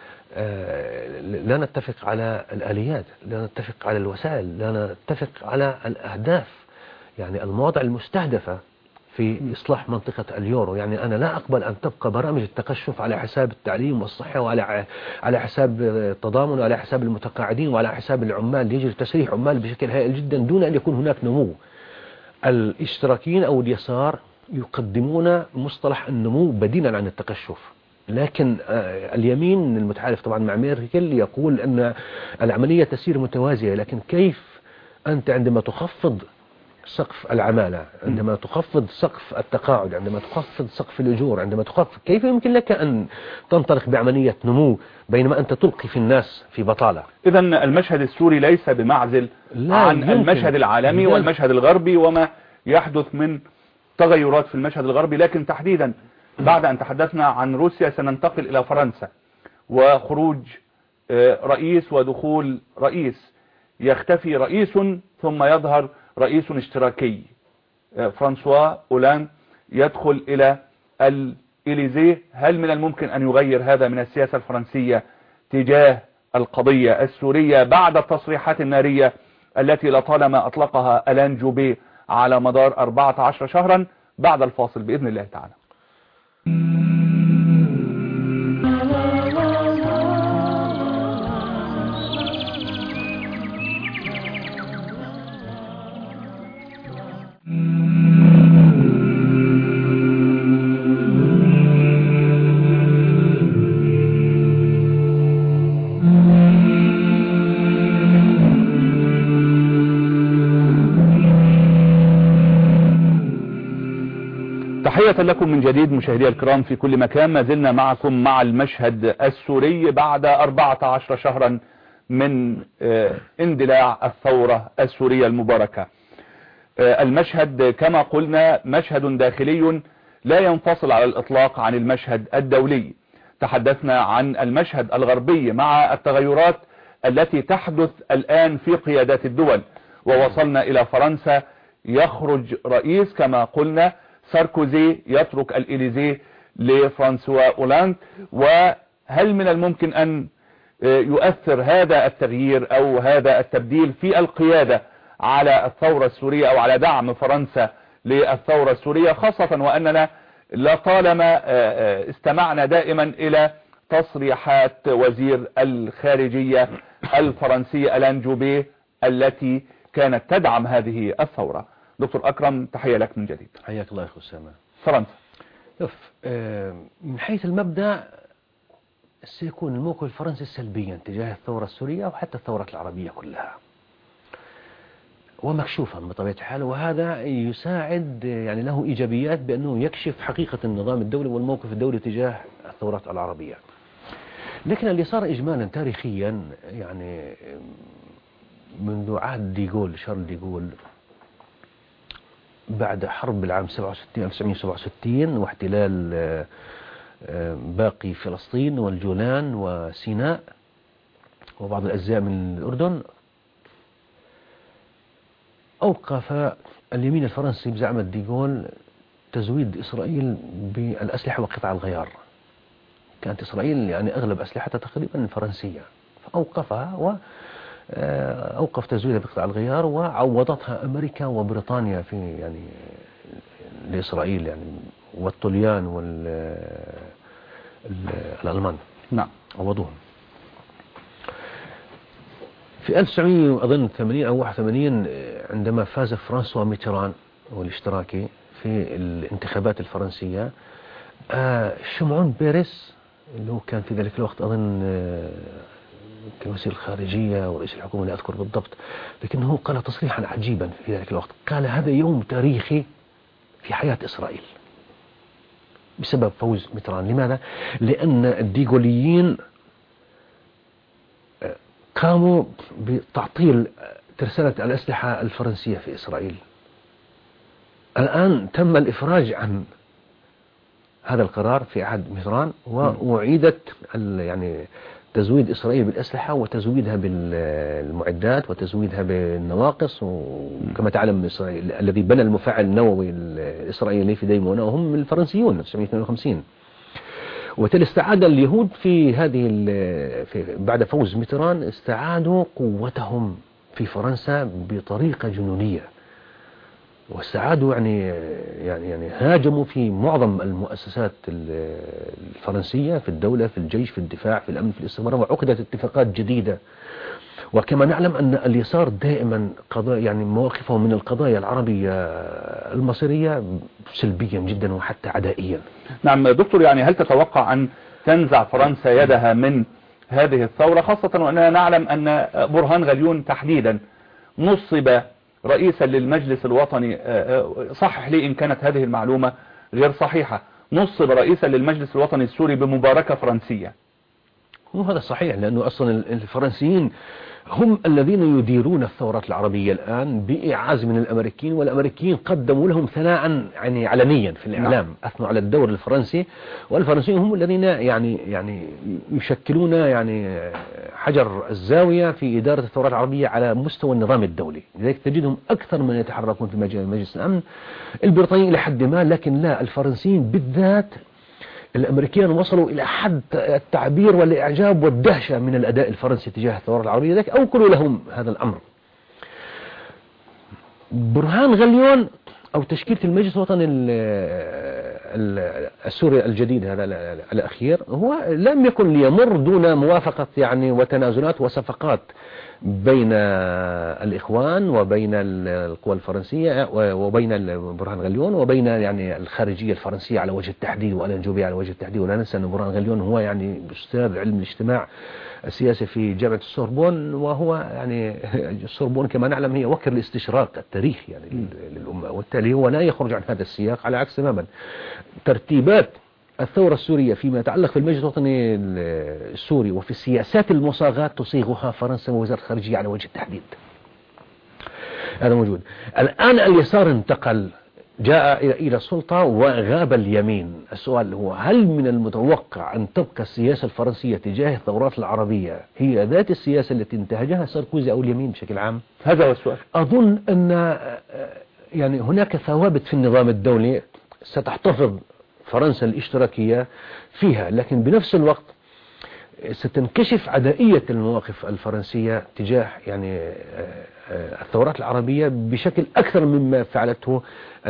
لا نتفق على الآليات، لا نتفق على الوسائل، لا نتفق على الأهداف، يعني المواضع المستهدفة في إصلاح منطقة اليورو. يعني أنا لا أقبل أن تبقى برامج التقشف على حساب التعليم والصحة وعلى على حساب التضامن وعلى حساب المتقاعدين وعلى حساب العمال، يجري تسريح عمال بشكل هائل جدا دون أن يكون هناك نمو. الاشتراكيين أو اليسار يقدمون مصطلح النمو بديلا عن التقشف، لكن اليمين المتحالف طبعا مع ميركل يقول أن العملية تسير متوازية. لكن كيف أنت عندما تخفض سقف العمالة، عندما تخفض سقف التقاعد، عندما تخفض سقف الأجور، عندما تخفض، كيف يمكن لك أن تنطلق بعملية نمو بينما أنت تلقي في الناس في بطالة؟ إذا المشهد السوري ليس بمعزل عن يمكن. المشهد العالمي والمشهد الغربي وما يحدث من تغيرات في المشهد الغربي، لكن تحديدا بعد أن تحدثنا عن روسيا سننتقل إلى فرنسا وخروج رئيس ودخول رئيس، يختفي رئيس ثم يظهر رئيس اشتراكي. فرانسوا أولاند يدخل إلى الإليزيه. هل من الممكن أن يغير هذا من السياسة الفرنسية تجاه القضية السورية بعد التصريحات النارية التي لطالما أطلقها ألان جوبي على مدار أربعة عشر شهرا؟ بعد الفاصل بإذن الله تعالى. تحية لكم من جديد مشاهدي الكرام في كل مكان. ما زلنا معكم مع المشهد السوري بعد أربعة عشر شهرا من اندلاع الثورة السورية المباركة. المشهد كما قلنا مشهد داخلي لا ينفصل على الإطلاق عن المشهد الدولي. تحدثنا عن المشهد الغربي مع التغيرات التي تحدث الآن في قيادات الدول، ووصلنا إلى فرنسا. يخرج رئيس كما قلنا، ساركوزي يترك الإليزيه لفرانسوا أولاند. وهل من الممكن أن يؤثر هذا التغيير أو هذا التبديل في القيادة على الثورة السورية أو على دعم فرنسا للثورة السورية، خاصة وأننا لطالما استمعنا دائما إلى تصريحات وزير الخارجية الفرنسية ألان جوبي التي كانت تدعم هذه الثورة؟ دكتور أكرم، تحية لك من جديد. حياك الله يا أخي أسامة. فرنسا شوف، من حيث المبدأ سيكون الموقف الفرنسي سلبيا تجاه الثورة السورية وحتى الثورات العربية كلها، ومكشوفا بطبيعة الحال، وهذا يساعد يعني له إيجابيات بأنه يكشف حقيقة النظام الدولي والموقف الدولي تجاه الثورات العربية. لكن اللي صار إجمالا تاريخيا يعني منذ عهد ديغول، شارل ديغول، بعد حرب العام سبعة وستين ألف وتسعمئة وسبعة وستين واحتلال باقي فلسطين والجولان وسيناء وبعض الأجزاء من الأردن، أوقف اليمين الفرنسي بزعامة ديغول تزويد إسرائيل بالأسلحة وقطع الغيار. كانت إسرائيل يعني أغلب أسلحتها تقريبا فرنسية، فأوقفها و أوقف تزويدها بقطع الغيار وعوضتها أمريكا وبريطانيا في يعني لإسرائيل يعني، والطليان والألمان نعم عوضوهم. في ألف وتسعمئة أظن ثمانين أو واحد وثمانين عندما فاز فرانسوا ميتران والاشتراكي في الانتخابات الفرنسية، شمعون بيريس اللي هو كان في ذلك الوقت أظن كوزير الخارجية ورئيس الحكومة لا أذكر بالضبط، لكنه قال تصريحا عجيبا في ذلك الوقت، قال هذا يوم تاريخي في حياة إسرائيل بسبب فوز ميتران. لماذا؟ لأن الديغوليين قاموا بتعطيل ترسانة الأسلحة الفرنسية في إسرائيل. الآن تم الإفراج عن هذا القرار في عهد ميتران، وأعيدت يعني تزويد إسرائيل بالأسلحة وتزويدها بالمعدات وتزويدها بالنواقص. وكما تعلم إسرائيل الذي بنى المفاعل النووي الإسرائيلي في ديمونا وهم الفرنسيون ألف وتسعمئة واثنين وخمسين. وبالتالي استعاد اليهود في هذه في بعد فوز ميتران استعادوا قوتهم في فرنسا بطريقة جنونية، واستعادوا يعني يعني يعني هاجموا في معظم المؤسسات الفرنسية في الدولة، في الجيش، في الدفاع، في الأمن، في الاستخبارات، وعقدت اتفاقات جديدة. وكما نعلم أن اليسار دائما قضايا يعني مواقفه من القضايا العربية المصيرية سلبيا جدا وحتى عدائيا. نعم دكتور، يعني هل تتوقع أن تنزع فرنسا يدها من هذه الثورة، خاصة وأننا نعلم أن برهان غليون تحديدا نصب رئيسا للمجلس الوطني، صحح لي إن كانت هذه المعلومة غير صحيحة، نصب رئيسا للمجلس الوطني السوري بمباركة فرنسية؟ هو هذا صحيح، لأنه أصلا الفرنسيين هم الذين يديرون الثورات العربية الآن بإعاز من الأمريكيين، والأمريكيين قدموا لهم ثناء يعني علنيا في الإعلام، نعم. أثنوا على الدور الفرنسي، والفرنسيين هم الذين يعني يعني يشكلون يعني حجر الزاوية في إدارة الثورات العربية على مستوى النظام الدولي. لذلك تجدهم أكثر من يتحركون في مجلس الأمن البريطاني إلى حد ما، لكن لا، الفرنسيين بالذات الأمريكيين وصلوا إلى حد التعبير والإعجاب والدهشة من الأداء الفرنسي تجاه الثورة العربية، ذلك أوكلوا لهم هذا الأمر. برهان غليون أو تشكيلة المجلس الوطني السوري الجديد هذا الأخير هو لم يكن ليمر دون موافقة يعني وتنازلات وصفقات بين الإخوان وبين القوى الفرنسية وبين برهان غليون وبين يعني الخارجية الفرنسية على وجه التحديد وألان جوبي على وجه التحديد. ولا ننسى أن برهان غليون هو يعني أستاذ علم الاجتماع السياسي في جامعة السوربون، وهو يعني السوربون كما نعلم هي وكر الاستشراق التاريخي يعني للأمة، وبالتالي هو لا يخرج عن هذا السياق، على عكس تماما ترتيبات الثورة السورية فيما يتعلق في المجلس الوطني السوري وفي السياسات المصاغات تصيغها فرنسا ووزارة الخارجية على وجه التحديد. هذا موجود. الآن اليسار انتقل، جاء إلى السلطة وغاب اليمين. السؤال هو هل من المتوقع أن تبقى السياسة الفرنسية تجاه الثورات العربية هي ذات السياسة التي انتهجها ساركوزي أو اليمين بشكل عام؟ هذا هو السؤال. أظن أن يعني هناك ثوابت في النظام الدولي ستحتفظ فرنسا الاشتراكية فيها، لكن بنفس الوقت ستنكشف عدائية المواقف الفرنسية تجاه يعني الثورات العربية بشكل أكثر مما فعلته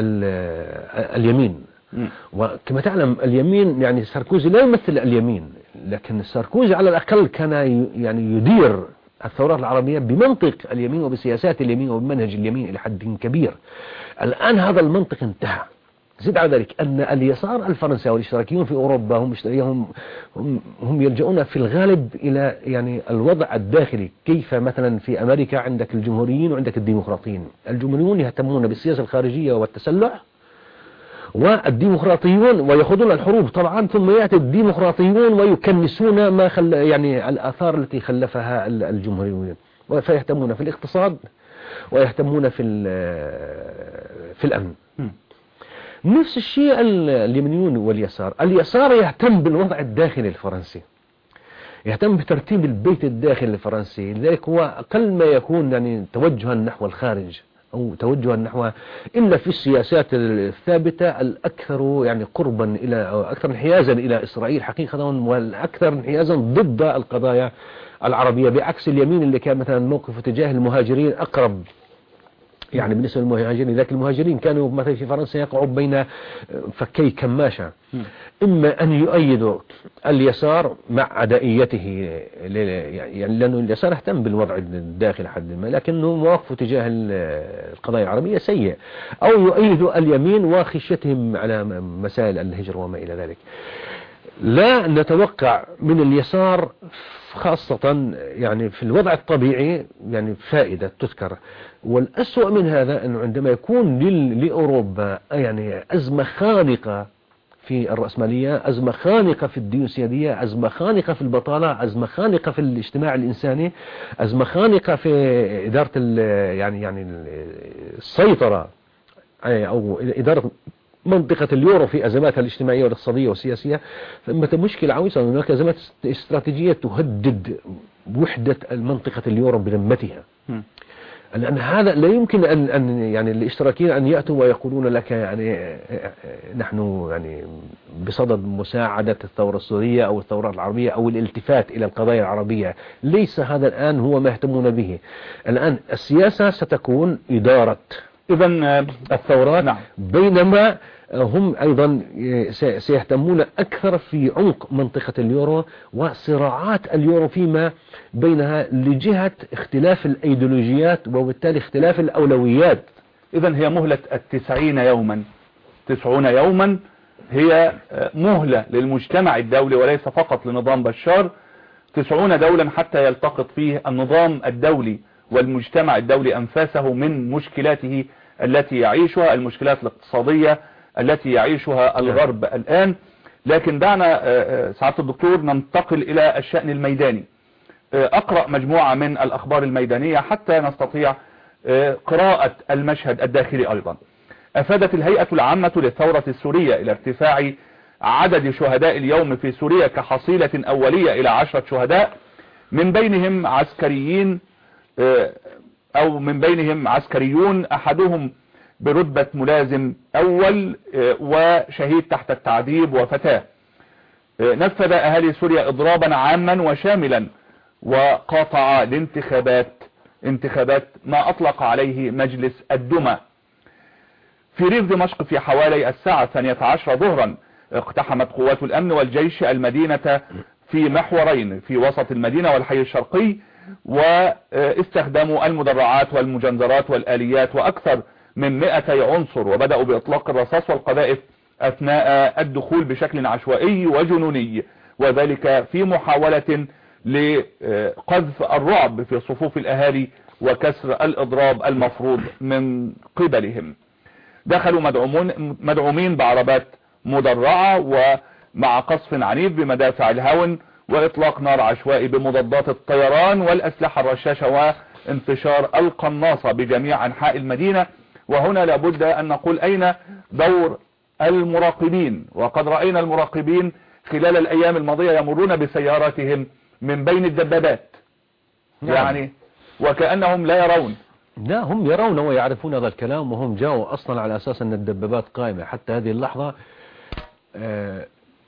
اليمين. وكما تعلم اليمين يعني ساركوزي لا يمثل اليمين، لكن ساركوزي على الأقل كان يعني يدير الثورات العربية بمنطق اليمين وبسياسات اليمين وبمنهج اليمين إلى حد كبير. الآن هذا المنطق انتهى. زد على ذلك أن اليسار الفرنسي والاشتراكيون في أوروبا هم هم هم يلجؤون في الغالب إلى يعني الوضع الداخلي. كيف مثلا في أمريكا عندك الجمهوريين وعندك الديمقراطيين، الجمهوريون يهتمون بالسياسة الخارجية والتسلح، والديمقراطيون ويخوضون الحروب طبعا، ثم يأتي الديمقراطيون ويكنسون ما خل يعني الآثار التي خلفها الجمهوريون، فيهتمون في الاقتصاد ويهتمون في في الأمن. نفس الشيء اليمنيون واليسار. اليسار يهتم بالوضع الداخلي الفرنسي، يهتم بترتيب البيت الداخلي الفرنسي، لذلك هو أقل ما يكون يعني توجها نحو الخارج أو توجها نحو إلا في السياسات الثابتة الأكثر يعني قربا إلى أو أكثر انحيازا إلى إسرائيل حقيقة، والأكثر انحيازا ضد القضايا العربية، بعكس اليمين اللي كان مثلا موقفه تجاه المهاجرين أقرب يعني بالنسبة للمهاجرين. ذاك المهاجرين كانوا مثلا في فرنسا يقعوا بين فكي كماشة، إما أن يؤيدوا اليسار مع عدائيته يعني لأنه اليسار اهتم بالوضع الداخلي حد ما، لكنه مواقفه تجاه القضايا العربية سيء، أو يؤيدوا اليمين وخشيتهم على مسائل الهجرة وما إلى ذلك. لا نتوقع من اليسار خاصة يعني في الوضع الطبيعي يعني فائدة تذكر. والأسوأ من هذا أنه عندما يكون لأوروبا يعني أزمة خانقة في الرأسمالية، أزمة خانقة في الديون السيادية، أزمة خانقة في البطالة، أزمة خانقة في الاجتماع الإنساني، أزمة خانقة في إدارة يعني يعني السيطرة أو إدارة منطقة اليورو في أزماتها الاجتماعية والاقتصادية والسياسية. ثمة مشكلة عويصة، هناك أزمات استراتيجية تهدد وحدة المنطقة اليورو برمتها. لأن هذا لا يمكن أن أن يعني الاشتراكيين أن يأتوا ويقولون لك يعني نحن يعني بصدد مساعدة الثورة السورية أو الثورة العربية أو الالتفات إلى القضايا العربية. ليس هذا الآن هو ما يهتمون به. الآن السياسة ستكون إدارة إذن الثورات، نعم. بينما هم أيضا سيهتمون أكثر في عمق منطقة اليورو وصراعات اليورو فيما بينها لجهة اختلاف الأيديولوجيات وبالتالي اختلاف الأولويات. إذن هي مهلة التسعين يوما، تسعون يوما هي مهلة للمجتمع الدولي وليس فقط لنظام بشار. تسعون دولا حتى يلتقط فيه النظام الدولي والمجتمع الدولي أنفاسه من مشكلاته التي يعيشها، المشكلات الاقتصادية التي يعيشها الغرب الآن. لكن دعنا سعادة الدكتور ننتقل إلى الشأن الميداني. أقرأ مجموعة من الأخبار الميدانية حتى نستطيع قراءة المشهد الداخلي أيضا. أفادت الهيئة العامة للثورة السورية إلى ارتفاع عدد شهداء اليوم في سوريا كحصيلة أولية إلى عشرة شهداء، من بينهم عسكريين أو من بينهم عسكريون أحدهم برتبة ملازم أول وشهيد تحت التعذيب وفتاة. نفذ أهالي سوريا إضرابا عاما وشاملا وقاطع الانتخابات، انتخابات ما أطلق عليه مجلس الدمى. في ريف دمشق في حوالي الساعة الثانية عشرة ظهرا اقتحمت قوات الأمن والجيش المدينة في محورين في وسط المدينة والحي الشرقي، واستخدموا المدرعات والمجنزرات والآليات وأكثر من مئتي عنصر، وبدأوا بإطلاق الرصاص والقذائف أثناء الدخول بشكل عشوائي وجنوني، وذلك في محاولة لقذف الرعب في صفوف الأهالي وكسر الإضراب المفروض من قبلهم. دخلوا مدعومون مدعومين بعربات مدرعة ومع قصف عنيف بمدافع الهون وإطلاق نار عشوائي بمضادات الطيران والأسلحة الرشاشة وانتشار القناصة بجميع أنحاء المدينة. وهنا لابد أن نقول أين دور المراقبين؟ وقد رأينا المراقبين خلال الأيام الماضية يمرون بسياراتهم من بين الدبابات، يعني وكأنهم لا يرون. لا، هم يرون ويعرفون هذا الكلام، وهم جاءوا أصلا على أساس أن الدبابات قائمة حتى هذه اللحظة. آه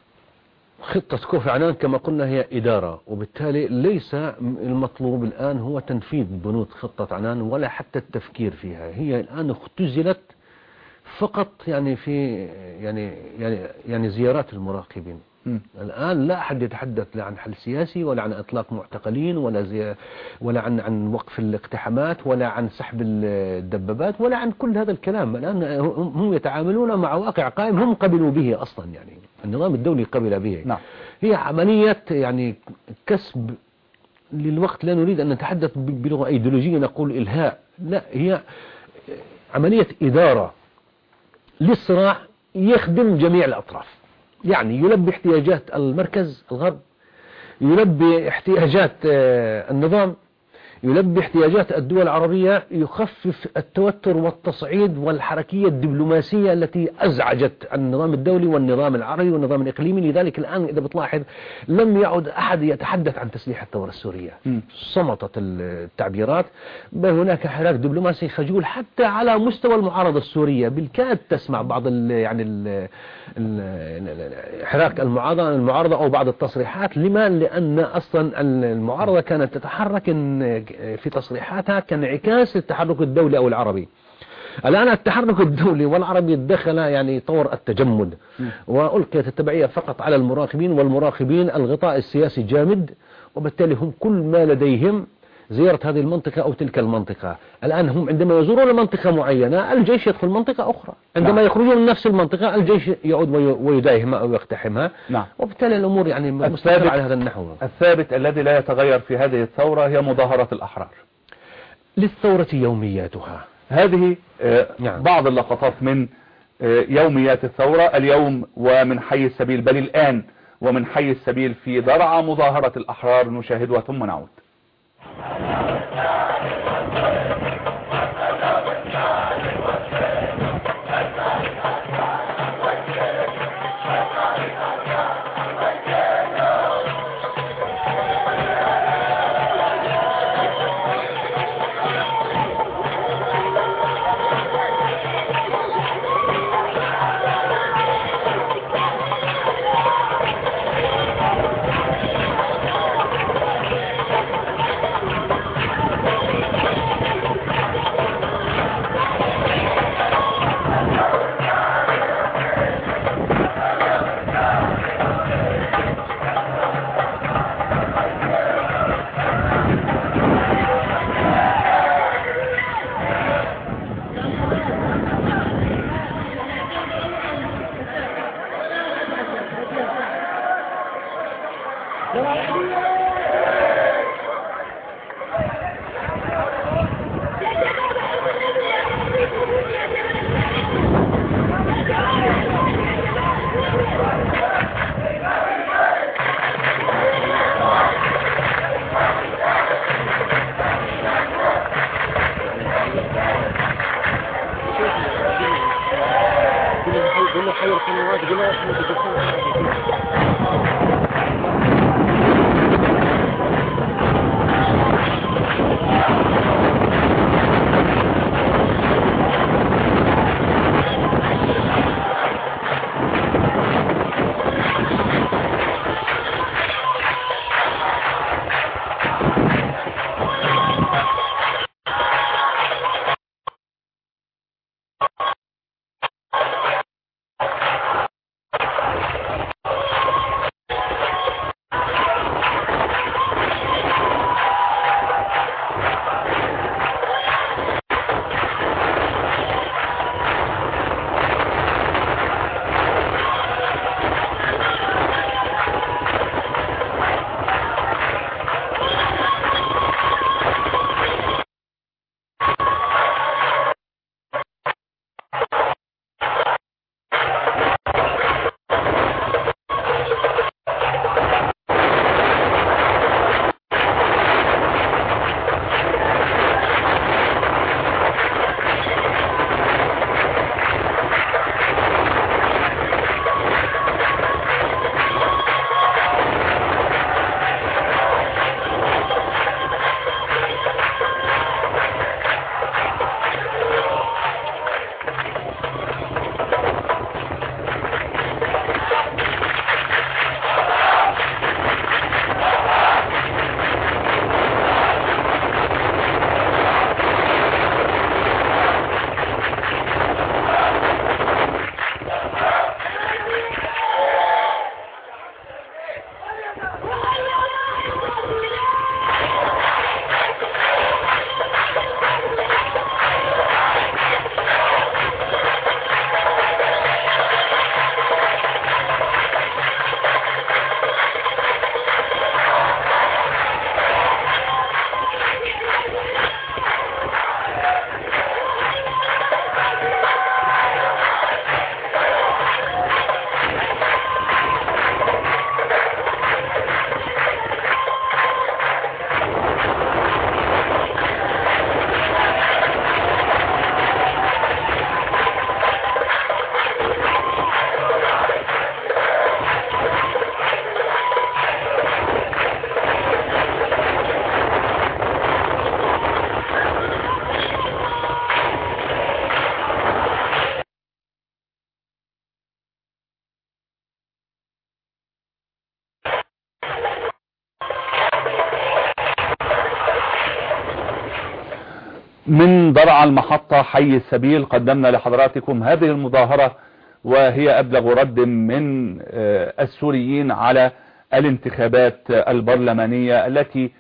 خطة كوفي عنان كما قلنا هي إدارة، وبالتالي ليس المطلوب الآن هو تنفيذ بنود خطة عنان ولا حتى التفكير فيها. هي الآن اختزلت فقط يعني في يعني يعني يعني زيارات المراقبين. م. الآن لا أحد يتحدث لا عن حل سياسي ولا عن إطلاق معتقلين ولا زي ولا عن عن وقف الاقتحامات ولا عن سحب الدبابات ولا عن كل هذا الكلام. الآن هم يتعاملون مع واقع قائم هم قبلوا به أصلا، يعني النظام الدولي قبل به. نعم. هي عملية يعني كسب للوقت، لا نريد أن نتحدث بلغة أيديولوجية نقول إلهاء، لا، هي عملية إدارة للصراع يخدم جميع الأطراف، يعني يلبي احتياجات المركز الغرب، يلبي احتياجات النظام، يلبي احتياجات الدول العربية، يخفف التوتر والتصعيد والحركية الدبلوماسية التي أزعجت النظام الدولي والنظام العربي والنظام الإقليمي. لذلك الآن إذا بتلاحظ لم يعد أحد يتحدث عن تسليح الثورة السورية، صمتت التعبيرات، بل هناك حراك دبلوماسي خجول حتى على مستوى المعارضة السورية. بالكاد تسمع بعض ال يعني ال ال حراك المعارضة المعارضة أو بعض التصريحات. لما؟ لأن أصلا المعارضة كانت تتحرك في تصريحاتها كانعكاس للتحرك الدولي أو العربي. الآن التحرك الدولي والعربي دخل يعني طور التجمد، وألقيت التبعية فقط على المراقبين، والمراقبين الغطاء السياسي جامد، وبالتالي هم كل ما لديهم زيارة هذه المنطقة أو تلك المنطقة. الآن هم عندما يزورون منطقة معينة الجيش يدخل منطقة أخرى، عندما نعم. يخرجون من نفس المنطقة الجيش يعود ويداهمها أو يقتحمها. نعم. وبالتالي الأمور يعني مستمرة على هذا النحو. الثابت الذي لا يتغير في هذه الثورة هي مظاهرة الأحرار. للثورة يومياتها. هذه نعم. بعض اللقطات من يوميات الثورة اليوم ومن حي السبيل، بل الآن ومن حي السبيل في درعا مظاهرة الأحرار نشاهدها ثم نعود. من درعا المحطة حي السبيل قدمنا لحضراتكم هذه المظاهرة، وهي أبلغ رد من السوريين على الانتخابات البرلمانية التي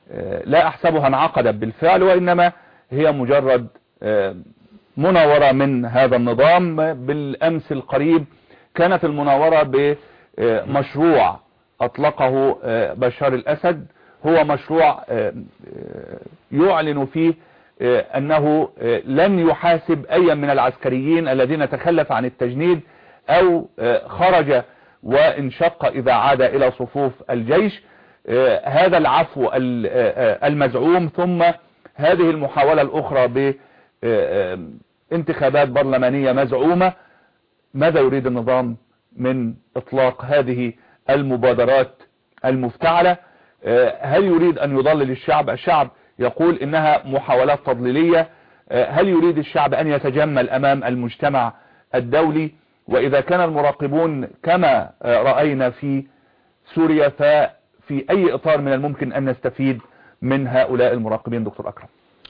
لا أحسبها انعقدت بالفعل، وإنما هي مجرد مناورة من هذا النظام. بالأمس القريب كانت المناورة بمشروع أطلقه بشار الأسد، هو مشروع يعلن فيه أنه لن يحاسب أي من العسكريين الذين تخلف عن التجنيد أو خرج وانشق إذا عاد إلى صفوف الجيش. هذا العفو المزعوم، ثم هذه المحاولة الأخرى بانتخابات برلمانية مزعومة. ماذا يريد النظام من إطلاق هذه المبادرات المفتعلة؟ هل يريد أن يضلل الشعب؟ الشعب يقول إنها محاولات تضليلية. هل يريد الشعب أن يتجمل أمام المجتمع الدولي؟ وإذا كان المراقبون كما رأينا في سوريا، ففي أي إطار من الممكن أن نستفيد من هؤلاء المراقبين دكتور أكرم؟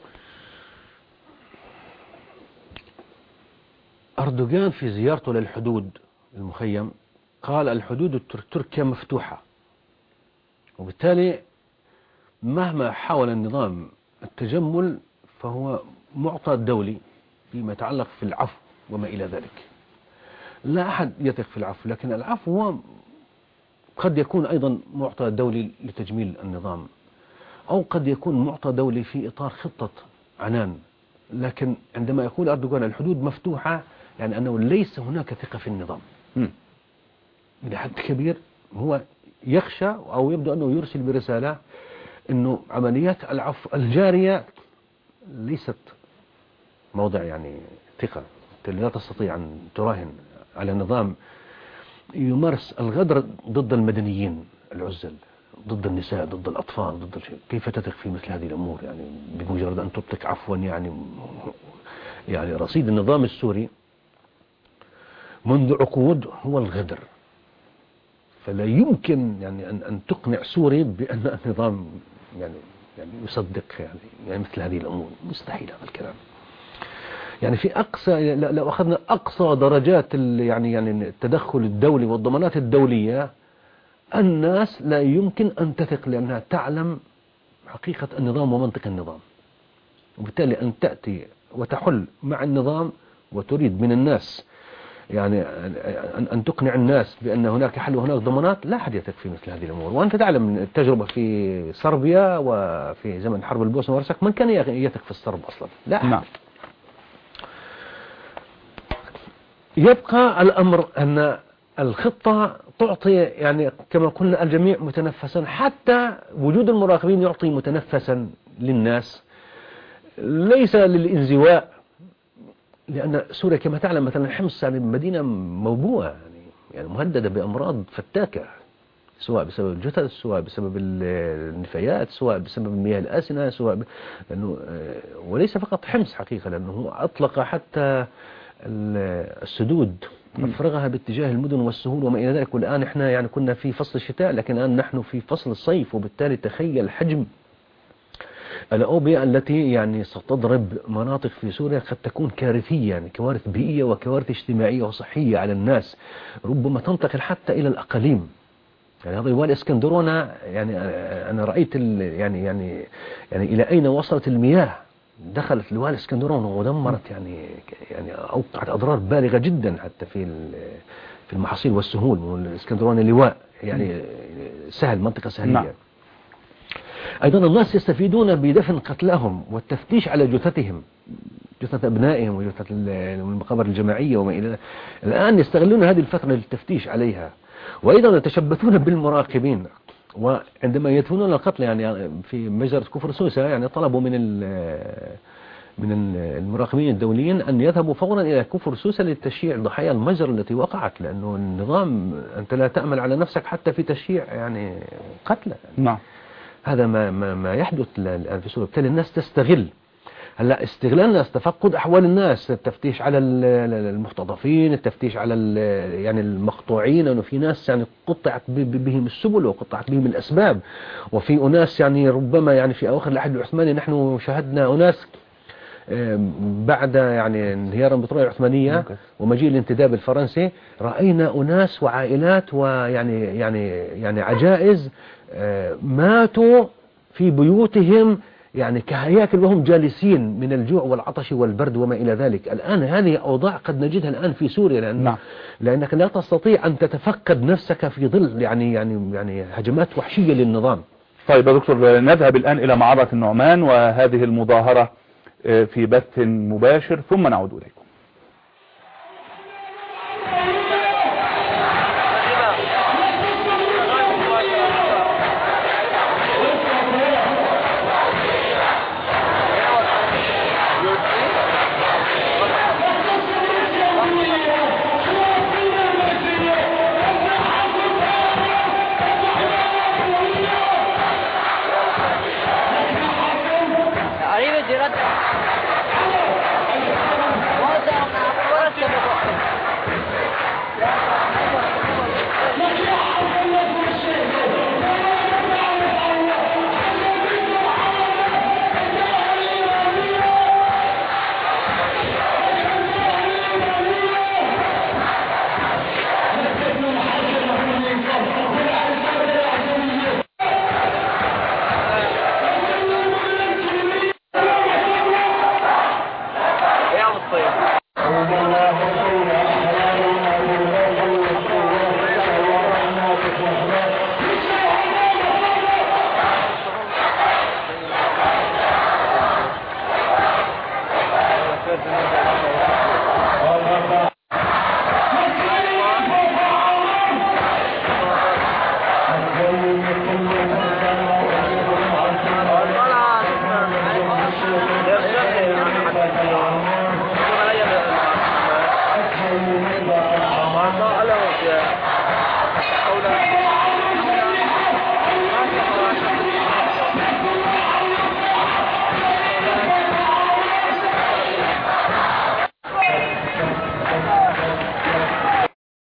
أردوغان في زيارته للحدود المخيم قال الحدود التركية مفتوحة، وبالتالي مهما حاول النظام التجمل فهو معطى دولي فيما يتعلق في العفو وما إلى ذلك. لا أحد يثق في العفو، لكن العفو هو قد يكون أيضا معطى دولي لتجميل النظام، أو قد يكون معطى دولي في إطار خطة عنان. لكن عندما يقول أردوغان الحدود مفتوحة يعني أنه ليس هناك ثقة في النظام م. إلى حد كبير. هو يخشى أو يبدو أنه يرسل برسالة أنه عمليات العفو الجارية ليست موضع يعني ثقة، لا تستطيع أن تراهن على نظام يمارس الغدر ضد المدنيين العزل، ضد النساء، ضد الأطفال، ضد الشيء. كيف تثق في مثل هذه الأمور؟ يعني بمجرد أن تطلق عفوا يعني يعني رصيد النظام السوري منذ عقود هو الغدر، فلا يمكن يعني أن أن تقنع سوري بأن النظام يعني يعني يصدق يعني يعني مثل هذه الأمور. مستحيل هذا الكلام. يعني في أقصى لو أخذنا أقصى درجات يعني يعني التدخل الدولي والضمانات الدولية، الناس لا يمكن أن تثق لأنها تعلم حقيقة النظام ومنطق النظام، وبالتالي أن تأتي وتحل مع النظام وتريد من الناس يعني أن تقنع الناس بأن هناك حل وهناك ضمانات، لا أحد يثق في مثل هذه الأمور. وأنت تعلم التجربة في صربيا وفي زمن حرب البوسنة والهرسك، من كان يثق في الصرب أصلا؟ لا أحد. نعم. يبقى الأمر أن الخطة تعطي يعني كما قلنا الجميع متنفسا، حتى وجود المراقبين يعطي متنفسا للناس، ليس للانزواء، لأن سوريا كما تعلم مثلا حمص يعني مدينة موبوءة يعني, يعني مهددة بأمراض فتاكة، سواء بسبب الجثث، سواء بسبب النفايات، سواء بسبب المياه الآسنة، سواء ب... لأنه وليس فقط حمص حقيقة، لأنه أطلق حتى السدود أفرغها باتجاه المدن والسهول وما إلى ذلك. والآن إحنا يعني كنا في فصل الشتاء، لكن الآن نحن في فصل الصيف، وبالتالي تخيل حجم الأوبئة التي يعني ستضرب مناطق في سوريا قد تكون كارثية، يعني كوارث بيئية وكوارث اجتماعية وصحية على الناس، ربما تنتقل حتى إلى الأقاليم. يعني هذا الوالي اسكندرونة يعني أنا رأيت يعني يعني يعني إلى أين وصلت المياه، دخلت الوالي اسكندرون ودمرت يعني يعني أوقعت أضرار بالغة جدا حتى في في المحاصيل والسهول. والاسكندرون لواء يعني سهل، منطقة سهلية. نعم. أيضا الناس يستفيدون بدفن قتلاهم والتفتيش على جثثهم، جثث أبنائهم وجثث المقابر الجماعية وما إلى ذلك. الآن يستغلون هذه الفترة للتفتيش عليها، وأيضا يتشبثون بالمراقبين. وعندما يدفنون القتل يعني في مجزرة كفر سوسة يعني طلبوا من من المراقبين الدوليين أن يذهبوا فورا إلى كفر سوسة لتشييع ضحايا المجزرة التي وقعت، لأنه النظام أنت لا تأمل على نفسك حتى في تشييع يعني قتلى. نعم. هذا ما ما ما يحدث الآن في سوريا. بالتالي الناس تستغل هلا استغلال الناس، تفقد أحوال الناس، التفتيش على المختطفين، التفتيش على يعني المقطوعين، أنه في ناس يعني قطعت بهم السبل وقطعت بهم الأسباب، وفي أناس يعني ربما يعني في أواخر العهد العثماني نحن شاهدنا أناس بعد يعني انهيار الإمبراطورية العثمانية ومجيء الانتداب الفرنسي، رأينا أناس وعائلات ويعني يعني يعني عجائز ماتوا في بيوتهم يعني كهياكل وهم جالسين من الجوع والعطش والبرد وما إلى ذلك. الآن هذه أوضاع قد نجدها الآن في سوريا، لأن نعم. لأنك لا تستطيع أن تتفقد نفسك في ظل يعني يعني يعني هجمات وحشية للنظام. طيب يا دكتور، نذهب الآن إلى معرة النعمان وهذه المظاهرة في بث مباشر ثم نعود إليكم.